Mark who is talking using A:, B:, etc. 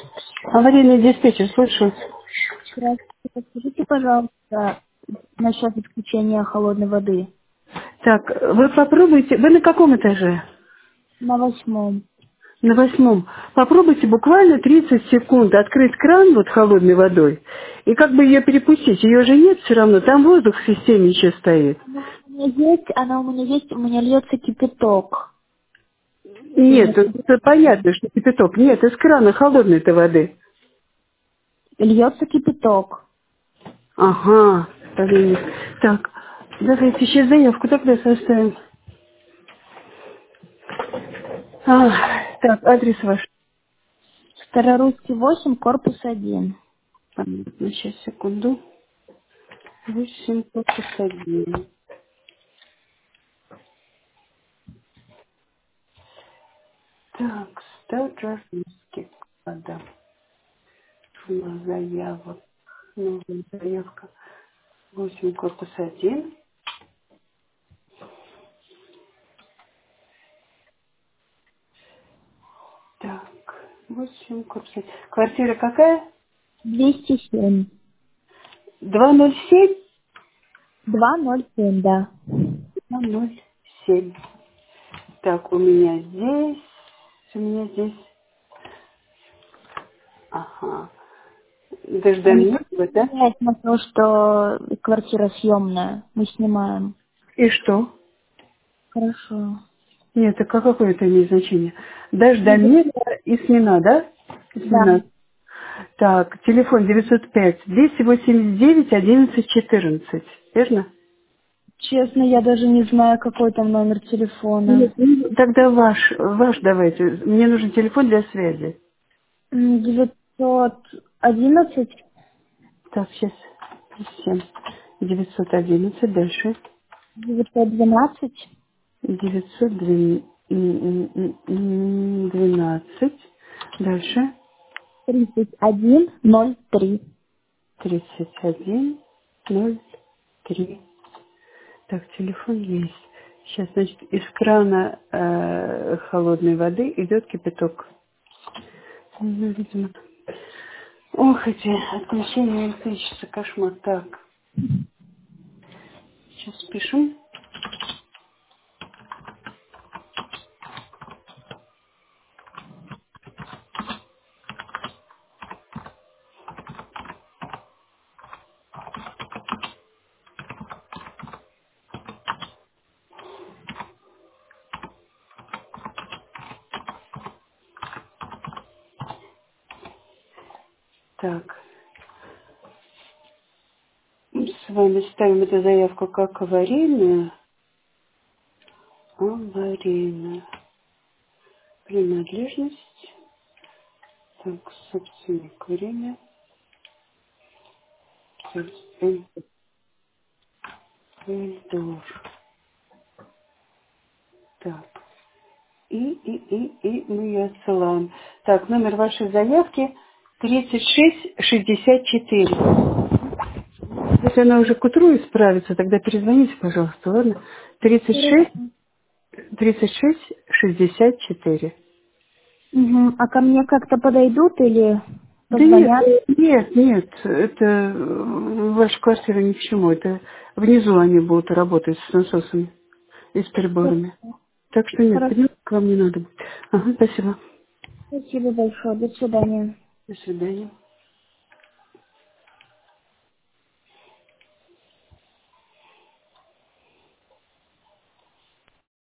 A: Аварийный диспетчер, слушаю.
B: Здравствуйте, подскажите, пожалуйста, насчет отключения холодной воды.
A: Так, вы попробуйте, вы на каком этаже?
B: На 8.
A: На 8. Попробуйте буквально 30 секунд открыть кран вот холодной водой и как бы ее перепустить. Ее же нет все равно, там воздух в системе еще стоит.
B: У меня льется кипяток.
A: Нет,
B: Из-за-
A: это понятно, что кипяток. Нет, из крана холодной-то воды.
B: Льется кипяток.
A: Ага, блин. Так, давайте сейчас заявку тогда составим. Так, адрес ваш.
B: Старорусский 8, корпус 1.
A: Понятно, сейчас, секунду. 8 корпус 1. Так, Старорусский. Да, заявок. Новая заявка. 8 корпус 1. Так, 8 корпус 1. Квартира какая?
B: 207.
A: 207?
B: 207, да.
A: 207. Так, у меня здесь, ага,
B: Он не
A: Дождометова, да?
B: влияет на то, что квартира съемная. Мы снимаем.
A: И что?
B: Хорошо.
A: Нет, а какое это имеет значение?
B: Девять-
A: Дождометова и Смина, да?
B: Да.
A: Смина. Так, телефон 905-289-11-14, верно?
B: Честно, я даже не знаю, какой там номер телефона.
A: Нет, ну, тогда ваш давайте. Мне нужен телефон для связи.
B: 911
A: Так, сейчас. 7. 911, дальше.
B: 912
A: 912, дальше.
B: 3103.
A: 3103. Так, телефон есть. Сейчас, значит, из крана холодной воды идет кипяток. Ну, видимо. Ох, эти отключения электричества, кошмар. Так, сейчас пишу. Так, с вами ставим эту заявку как аварийную. Аварийная принадлежность. Так, собственник время. Эльдор. Так. И мы ее отсылаем. Так, номер вашей заявки 3664. Если она уже к утру исправится, тогда перезвоните, пожалуйста, ладно? 36 36 64.
B: А ко мне как-то подойдут или
A: Да нет,
B: позвонят?
A: нет, это ваша квартира ни к чему. Это внизу они будут работать с насосами и с приборами. Так что нет,
B: Хорошо.
A: подниматься к вам не надо. Ага, спасибо.
B: Спасибо большое. До свидания.
A: До свидания.